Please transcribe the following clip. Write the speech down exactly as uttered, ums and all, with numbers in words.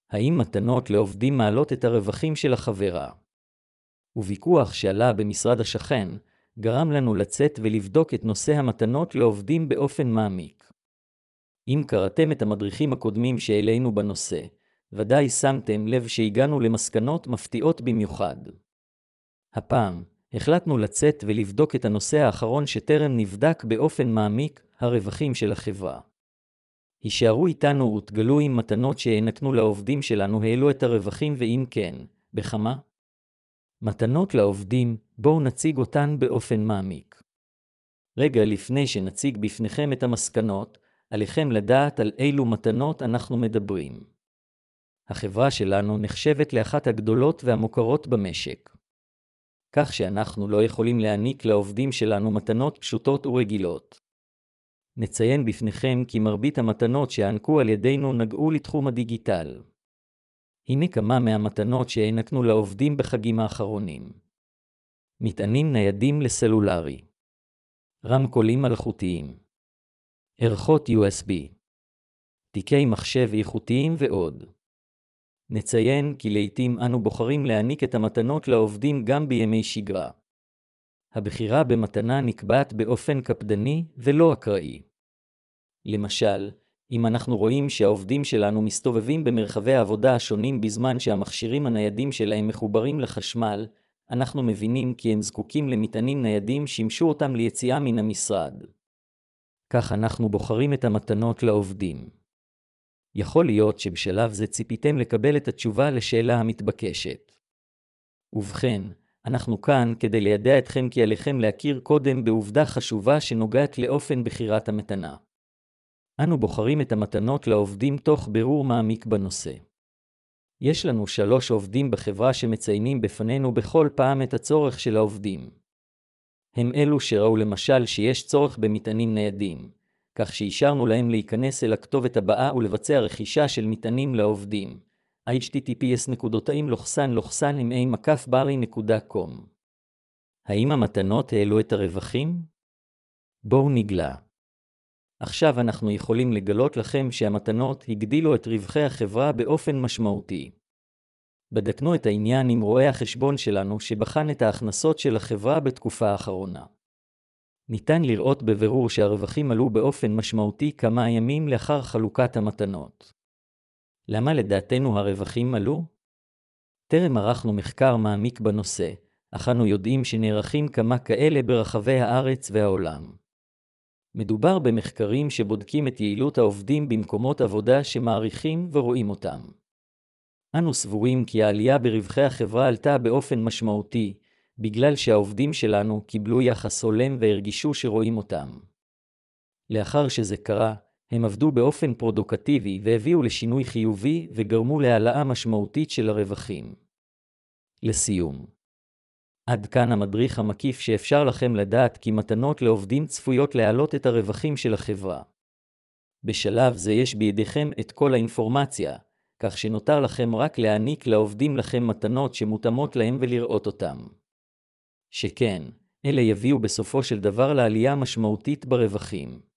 האם מתנות לעובדים מעלות את הרווחים של החברה? וויכוח שעלה במשרד השכן, גרם לנו לצאת ולבדוק את נושא המתנות לעובדים באופן מעמיק. אם קראתם את המדריכים הקודמים שהעלינו בנושא, ודאי שמתם לב שהגענו למסקנות מפתיעות במיוחד. הפעם, החלטנו לצאת ולבדוק את הנושא האחרון שטרם נבדק באופן מעמיק, הרווחים של החברה. הישארו איתנו ותגלו אם מתנות שהענקנו לעובדים שלנו העלו את הרווחים ואם כן, בכמה? מתנות לעובדים, בואו נציג אותן באופן מעמיק. רגע לפני שנציג בפניכם את המסקנות, עליכם לדעת על אילו מתנות אנחנו מדברים. החברה שלנו נחשבת לאחת הגדולות והמוכרות במשק. כך שאנחנו לא יכולים להעניק לעובדים שלנו מתנות פשוטות ורגילות. נציין בפניכם כי מרבית המתנות שהענקו על ידינו נגעו לתחום הדיגיטל. הנה כמה מהמתנות שהענקנו לעובדים בחגים האחרונים. מטענים ניידים לסלולרי. רמקולים מלאכותיים. ערכות יו אס בי. תיקי מחשב איכותיים ועוד. נציין כי לעתים אנו בוחרים להעניק את המתנות לעובדים גם בימי שגרה. הבחירה במתנה נקבעת באופן קפדני ולא אקראי. למשל, אם אנחנו רואים שהעובדים שלנו מסתובבים במרחבי העבודה השונים בזמן שהמכשירים הניידים שלהם מחוברים לחשמל, אנחנו מבינים כי הם זקוקים למטענים ניידים שימשו אותם ליציאה מן המשרד. כך אנחנו בוחרים את המתנות לעובדים. יכול להיות שבשלב זה ציפיתם לקבל את התשובה לשאלה המתבקשת. ובכן, אנחנו כאן כדי לידע אתכם כי עליכם להכיר קודם בעובדה חשובה שנוגעת לאופן בחירת המתנה. אנו בוחרים את המתנות לעובדים תוך בירור מעמיק בנושא. יש לנו שלוש עובדים בחברה שמציינים בפנינו בכל פעם את הצורך של העובדים. הם אלו שראו למשל שיש צורך במטענים ניידים, כך שאישרנו להם להיכנס אל הכתובת הבאה ולבצע רכישה של מטענים לעובדים. אייץ' טי טי פי אס נקודתיים לוחסן לוחסן עם אי מקף ברי נקודה קום. האם המתנות העלו את הרווחים? בואו נגלה. עכשיו אנחנו יכולים לגלות לכם שהמתנות הגדילו את רווחי החברה באופן משמעותי. בדקנו את העניין עם רואה החשבון שלנו שבחן את ההכנסות של החברה בתקופה האחרונה. ניתן לראות בבירור שהרווחים עלו באופן משמעותי כמה ימים לאחר חלוקת המתנות. למה לדעתנו הרווחים עלו? טרם ערכנו מחקר מעמיק בנושא, אך אנו יודעים שנערכים כמה כאלה ברחבי הארץ והעולם. מדובר במחקרים שבודקים את יעילות העובדים במקומות עבודה שמעריכים ורואים אותם. אנו סבורים כי העלייה ברווחי החברה עלתה באופן משמעותי, בגלל שהעובדים שלנו קיבלו יחס הולם והרגישו שרואים אותם. לאחר שזה קרה, הם עבדו באופן פרודוקטיבי והביאו לשינוי חיובי וגרמו להעלאה משמעותית של הרווחים. לסיום. עד כאן המדריך המקיף שאפשר לכם לדעת כי מתנות לעובדים צפויות להעלות את הרווחים של החברה. בשלב זה יש בידיכם את כל האינפורמציה, כך שנותר לכם רק להעניק לעובדים לכם מתנות שמותאמות להם ולראות אותם. שכן, אלה יביאו בסופו של דבר לעלייה משמעותית ברווחים.